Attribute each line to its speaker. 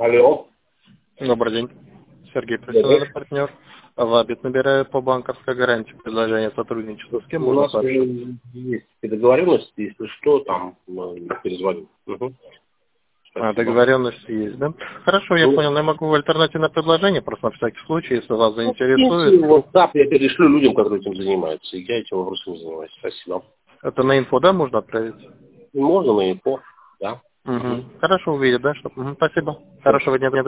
Speaker 1: Алло.
Speaker 2: Добрый день. Сергей, профессиональный партнер. Вабит набирает по банковской гарантии предложение сотрудничества. С кем
Speaker 1: У
Speaker 2: можно
Speaker 1: нас
Speaker 2: пообщаться?
Speaker 1: есть договоренность, если что, там перезвоню. Угу.
Speaker 2: Договоренность есть, да? Хорошо, я понял. Я могу альтернативное предложение, просто на всякий случай, если вас заинтересует.
Speaker 1: Вот так я перешлю людям, которые этим занимаются. И я этим вопросом не занимаюсь. Спасибо.
Speaker 2: Это на инфо, да, можно отправить?
Speaker 1: Можно на инфо, да.
Speaker 2: Угу. Хорошо, увидят, да? Что... Спасибо. Хорошего дня.